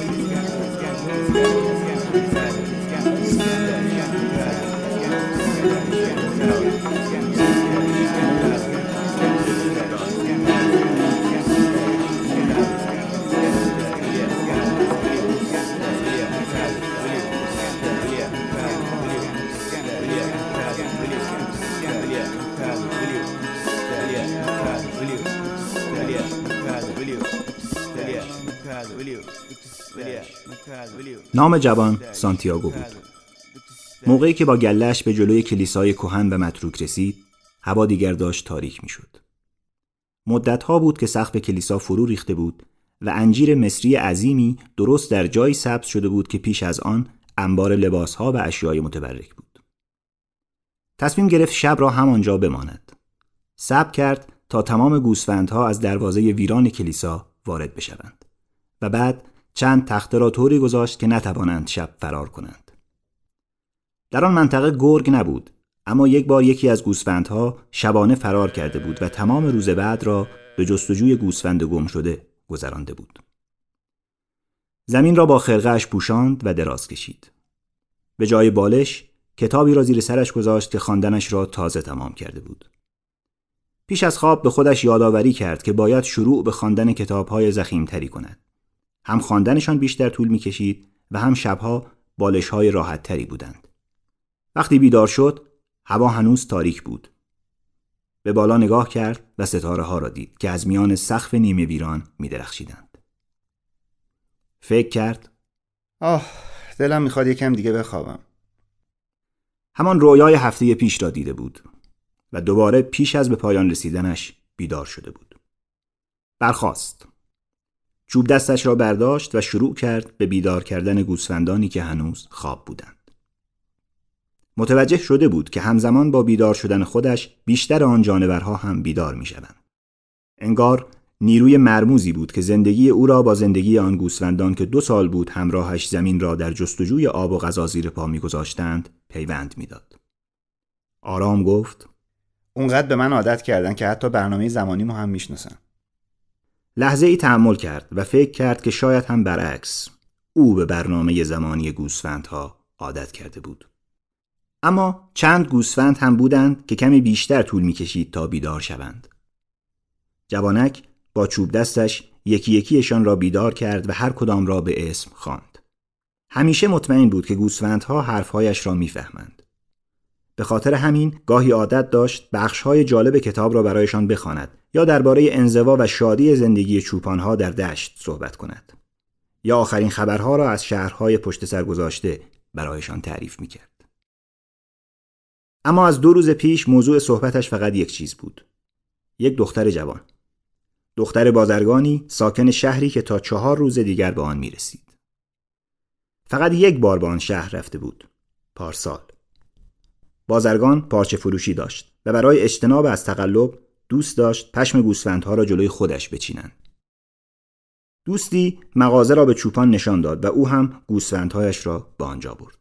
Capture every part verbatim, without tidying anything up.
نام جوان سانتیاگو بود. موقعی که با گله‌اش به جلوی کلیسای کهن و متروک رسید، هوا دیگر داشت تاریک می‌شد. مدت‌ها بود که سقف کلیسا فرو ریخته بود و انجیر مصری عظیمی درست در جایی سبز شده بود که پیش از آن انبار لباس‌ها و اشیای متبرک بود. تصمیم گرفت شب را همانجا بماند. صبر کرد تا تمام گوسفندها از دروازه ویران کلیسا وارد بشوند و بعد چند تخته را طوری گذاشت که نتوانند شب فرار کنند. در آن منطقه گرگ نبود، اما یک بار یکی از گوسفندها شبانه فرار کرده بود و تمام روز بعد را به جستجوی گوسفند گم شده گذرانده بود. زمین را با خرقه‌اش پوشاند و دراز کشید. به جای بالش کتابی را زیر سرش گذاشت که خواندنش را تازه تمام کرده بود. پیش از خواب به خودش یادآوری کرد که باید شروع به خواندن کتاب‌های ضخیم‌تری کند. هم خواندنشان بیشتر طول می‌کشید و هم شبها بالش‌های راحت‌تری بودند. وقتی بیدار شد، هوا هنوز تاریک بود. به بالا نگاه کرد و ستاره‌ها را دید که از میان سقف نیمه ویران می‌درخشیدند. فکر کرد: آه، دلم می‌خواد یکم دیگه بخوابم. همان رویای هفته پیش را دیده بود و دوباره پیش از به پایان رسیدنش بیدار شده بود. برخاست. چوب دستش را برداشت و شروع کرد به بیدار کردن گوسفندانی که هنوز خواب بودند. متوجه شده بود که همزمان با بیدار شدن خودش بیشتر آن جانورها هم بیدار می شوند. انگار نیروی مرموزی بود که زندگی او را با زندگی آن گوسفندان که دو سال بود همراهش زمین را در جستجوی آب و غذا زیر پا می گذاشتند پیوند می داد. آرام گفت: اونقدر به من عادت کردن که حتی برنامه زمانیمو هم میشناسن. لحظه ای تأمل کرد و فکر کرد که شاید هم برعکس او به برنامه زمانی گوسفندها عادت کرده بود. اما چند گوسفند هم بودند که کمی بیشتر طول می‌کشید تا بیدار شوند. جوانک با چوب دستش یکی یکیشان را بیدار کرد و هر کدام را به اسم خواند. همیشه مطمئن بود که گوسفندها حرفهایش را می‌فهمند. به خاطر همین گاهی عادت داشت بخش‌های جالب کتاب را برایشان بخواند یا درباره انزوا و شادی زندگی چوپان‌ها در دشت صحبت کند یا آخرین خبرها را از شهرهای پشت سر گذاشته برایشان تعریف می‌کرد. اما از دو روز پیش موضوع صحبتش فقط یک چیز بود: یک دختر جوان، دختر بازرگانی ساکن شهری که تا چهار روز دیگر به آن می‌رسید. فقط یک بار به آن شهر رفته بود، پارسال. بازرگان پارچه فروشی داشت و برای اجتناب از تقلب دوست داشت پشم گوسفندها را جلوی خودش بچینند. دوستی مغازه را به چوپان نشان داد و او هم گوسفندهایش را به آنجا برد.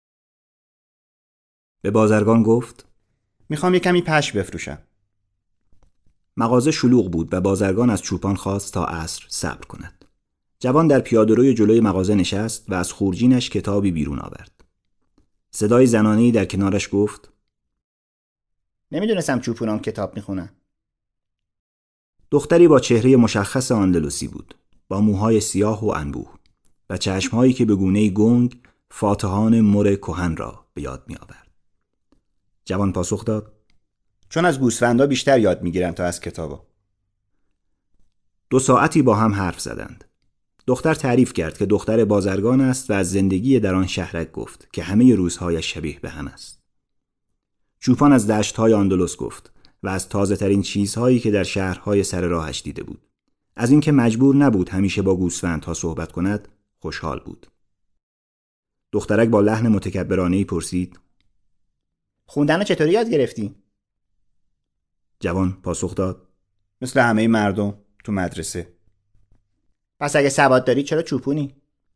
به بازرگان گفت: میخوام یک کمی پشم بفروشم. مغازه شلوغ بود و بازرگان از چوپان خواست تا عصر صبر کند. جوان در پیاده‌روی جلوی مغازه نشست و از خورجینش کتابی بیرون آورد. صدای زنانه‌ای در کنارش گفت: نمیدونستم چوپونام کتاب میخونن. دختری با چهره مشخص آندلوسی بود، با موهای سیاه و انبوه و چشمهایی که به گونه‌ای گنگ فاتحان مر کهن را به یاد می آورد. جوان پاسخ داد: چون از گوسفندا بیشتر یاد میگیرن تا از کتابا. دو ساعتی با هم حرف زدند. دختر تعریف کرد که دختر بازرگان است و از زندگی در آن شهرک گفت که همه روزهایش شبیه به هم است. چوپان از دشت‌های آندلس گفت و از تازه ترین چیزهایی که در شهرهای سر راهش دیده بود. از اینکه مجبور نبود همیشه با گوسفندها صحبت کند خوشحال بود. دخترک با لحن متکبرانه‌ای پرسید: خوندن چطوری یاد گرفتی؟ جوان پاسخ داد: مثل همه مردم. تو مدرسه. پس اگه سواد داری چرا چوپونی؟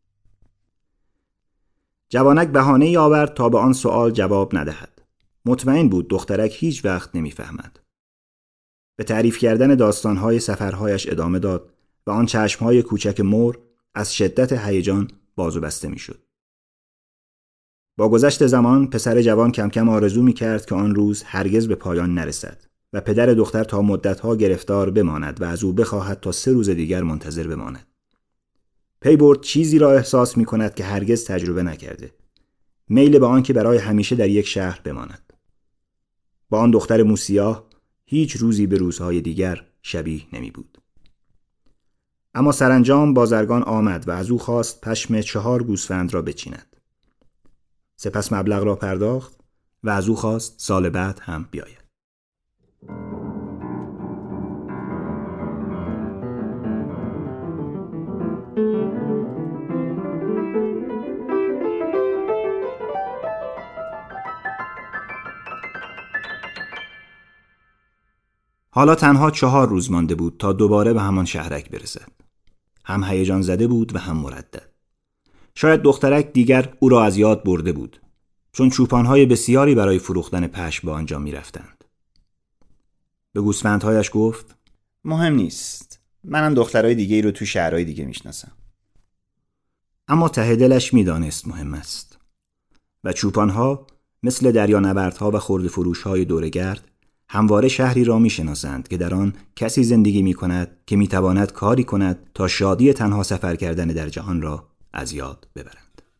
جوانک بهانه‌ای آورد تا به آن سوال جواب ندهد. مطمئن بود دخترک هیچ وقت نمیفهمد. به تعریف کردن داستانهای سفرهایش ادامه داد و آن چشمهای کوچک مور از شدت هیجان باز و بسته میشد. با گذشت زمان پسر جوان کم کم آرزو می کرد که آن روز هرگز به پایان نرسد و پدر دختر تا مدتها گرفتار بماند و از او بخواهد تا سه روز دیگر منتظر بماند. پی برد چیزی را احساس می کند که هرگز تجربه نکرده. میل به آن که برای همیشه در یک شهر بماند. با آن دختر موسیاه هیچ روزی به روزهای دیگر شبیه نمی بود. اما سرانجام بازرگان آمد و از او خواست پشم چهار گوسفند را بچیند. سپس مبلغ را پرداخت و از او خواست سال بعد هم بیاید. حالا تنها چهار روز مانده بود تا دوباره به همان شهرک برسد. هم هیجان زده بود و هم مردد. شاید دخترک دیگر او را از یاد برده بود، چون چوپانهای بسیاری برای فروختن پشم به آنجا می رفتند. به گوسفندهایش گفت: مهم نیست. منم دخترای دیگه ای رو تو شهرهای دیگه میشناسم. اما ته دلش می دانست مهم است. و چوپانها مثل دریانوردها و خرده فروشهای دورگرد همواره شهری را می شناسند که در آن کسی زندگی می کند که می تواند کاری کند تا شادی تنها سفر کردن در جهان را از یاد ببرند.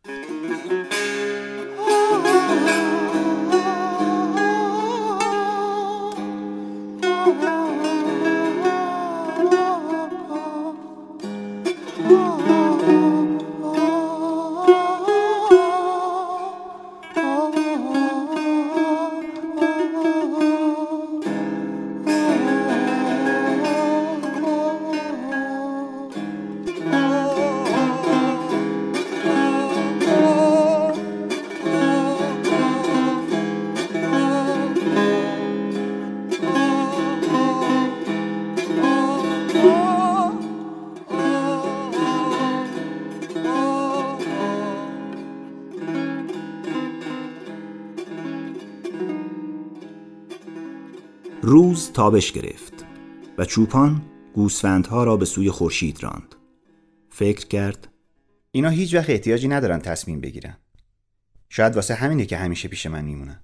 روز تابش گرفت و چوپان گوسفندها را به سوی خورشید راند. فکر کرد اینا هیچ وقت احتیاجی ندارن تصمیم بگیرن. شاید واسه همینه که همیشه پیش من میمونن.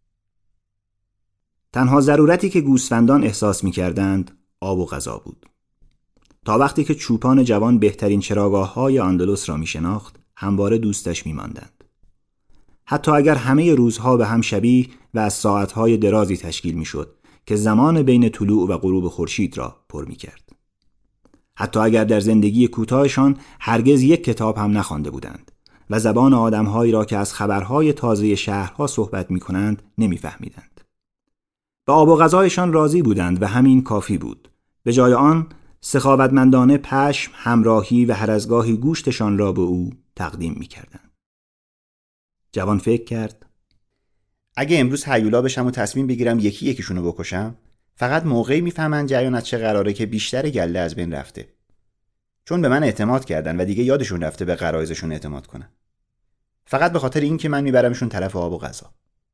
تنها ضرورتی که گوسفندان احساس می‌کردند آب و غذا بود. تا وقتی که چوپان جوان بهترین چراگاه‌های اندلس را می‌شناخت، همواره دوستش می‌ماندند. حتی اگر همه روزها به هم شبیه و از ساعت‌های درازی تشکیل می‌شد که زمان بین طلوع و غروب خورشید را پر می‌کرد. حتی اگر در زندگی کوتاهشان هرگز یک کتاب هم نخوانده بودند و زبان آدم‌هایی را که از خبرهای تازه شهرها صحبت می‌کنند نمی‌فهمیدند. به آب و غذایشان راضی بودند و همین کافی بود. به جای آن سخاوتمندانه پشم، همراهی و هر از گاهی گوشتشان را به او تقدیم می‌کردند. جوان فکر کرد اگه امروز هیولا بشم و تصمیم بگیرم یکی یکیشونو بکشم، فقط موقعی میفهمن جریان از چه قراره که بیشتر گله از بین رفته. چون به من اعتماد کردن و دیگه یادشون رفته به غرایزشون اعتماد کنن. فقط به خاطر این که من میبرمشون طرف آب و غذا.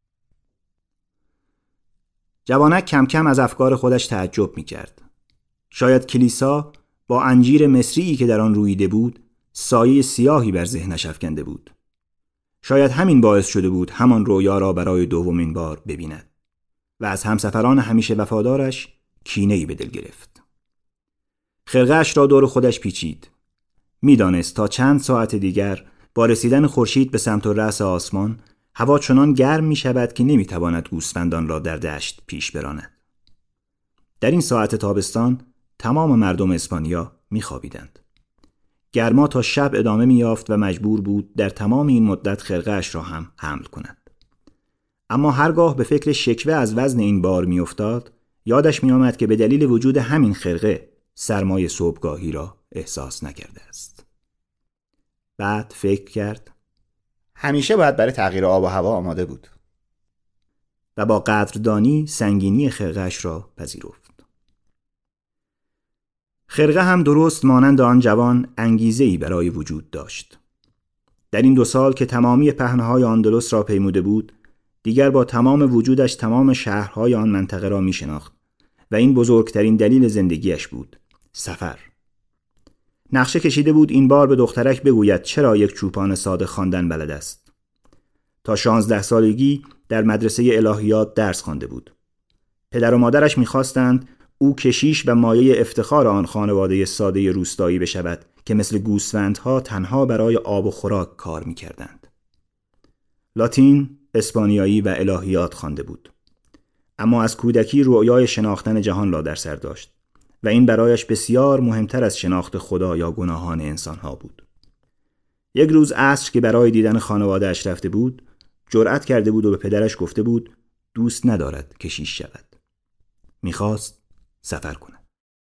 جوانک کم کم از افکار خودش تعجب میکرد. شاید کلیسا با انجیر مصری‌ای که در آن رویده بود، سایه سیاهی بر ذهنش افکنده بود. شاید همین باعث شده بود همان رویا را برای دومین بار ببیند و از همسفران همیشه وفادارش کینه‌ای به دل گرفت. خرقه‌اش را دور خودش پیچید. میدانست تا چند ساعت دیگر با رسیدن خورشید به سمت و رأس آسمان هوا چنان گرم می شود که نمی تواند گوسفندان را در دشت پیش براند. در این ساعت تابستان تمام مردم اسپانیا می خوابیدند. گرما تا شب ادامه می یافت و مجبور بود در تمام این مدت خرقه‌اش را هم حمل کند. اما هرگاه به فکر شکوه از وزن این بار می افتاد، یادش می آمد که به دلیل وجود همین خرقه سرمای صبحگاهی را احساس نکرده است. بعد فکر کرد همیشه باید برای تغییر آب و هوا آماده بود. و با قدردانی سنگینی خرقه‌اش را پذیرفت. خرقه هم درست مانند آن جوان انگیزه‌ای برای وجود داشت. در این دو سال که تمامی پهنه‌های اندلس را پیموده بود، دیگر با تمام وجودش تمام شهرهای آن منطقه را می شناخت و این بزرگترین دلیل زندگیش بود. سفر. نقشه کشیده بود این بار به دخترک بگوید چرا یک چوپان ساده خواندن بلد است. تا شانزده سالگی در مدرسه الهیات درس خوانده بود. پدر و مادرش می‌خواستند او کشیش و مایه افتخار آن خانواده ساده روستایی بشود که مثل گوسفندها تنها برای آب و خوراک کار می‌کردند. لاتین، اسپانیایی و الهیات خوانده بود. اما از کودکی رؤیای شناختن جهان را در سر داشت و این برایش بسیار مهمتر از شناخت خدا یا گناهان انسانها بود. یک روز عصر که برای دیدن خانواده اش رفته بود، جرأت کرده بود و به پدرش گفته بود دوست ندارد کشیش شود. میخواست سفر کند.